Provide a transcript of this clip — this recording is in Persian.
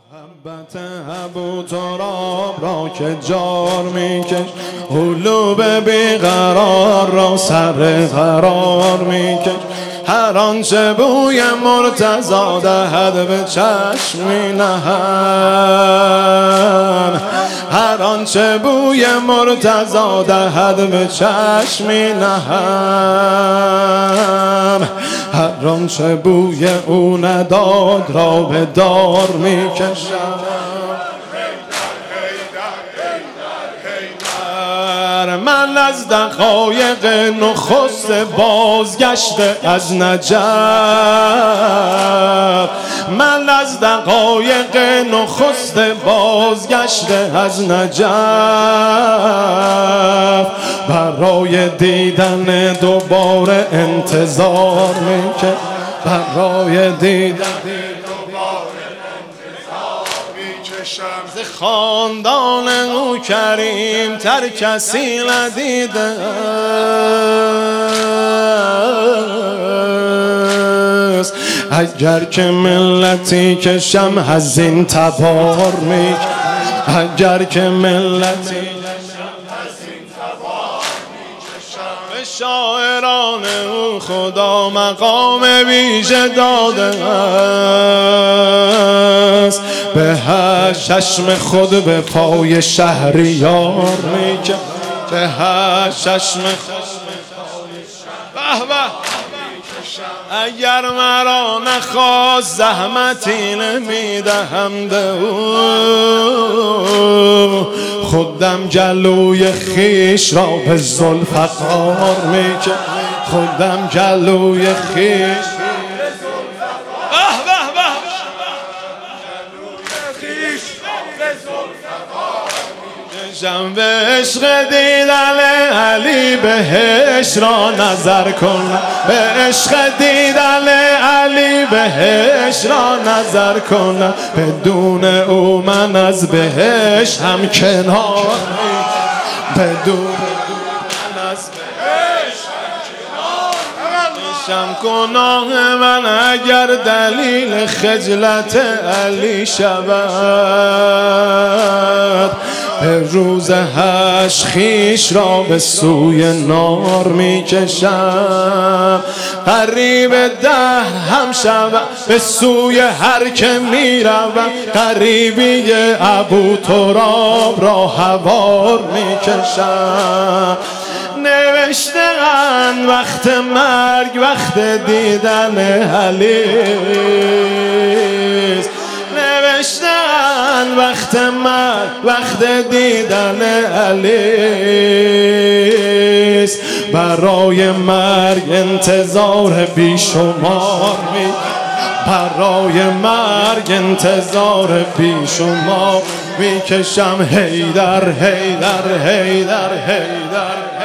محبت ابو تراب را که جار میکش، قلوب بیقرار را سر قرار میکش. هر آنچه بوی مرتضی دهد به چشمی نهم، هر آنچه بوی مرتضی دهد به چشمی نهم. هر آنچه بوی او نداد را به دار میکشم. من از دقایق نخست بازگشته از نجف، من از دقایق نخست بازگشته از نجف، برای دیدن دوباره انتظار میکشم، برای دیدن ز خاندان او کریم تر کسی ندیده است. اگر که ملتی کشم هزین تبار میکشم، اگر که ملتی به شاعران او خدا مقام ویژه داده است. به هر چشم خود به پای شهریار میکشم، به هر چشم اگر مرا نخواست زحمتی نمیدهم به او، خودم جلوی خیش را به ذوالفقار میکشم، خودم جلوی خیش به عشق دیدن علی بهش را نظر کنم، به عشق دیدن علی بهش را نظر کنم. بدون او من از بهش هم کنار، بدون من از بهش هم گناه من اگر دلیل خجلت علی شود. به روز حشر خویش را به سوی نار میکشم، قریب دهر هم شود به سوی هر که میروم. قریبی ابو تراب را هوار میکشم. نوشته‌اند وقت مرگ وقت دیدن علی است، نوشته‌اند وقت مرگ وقت دیدن علی است. برای مرگ انتظار بیشمار می، برای مرگ انتظار بیشمار میکشم. حیدر حیدر حیدر حیدر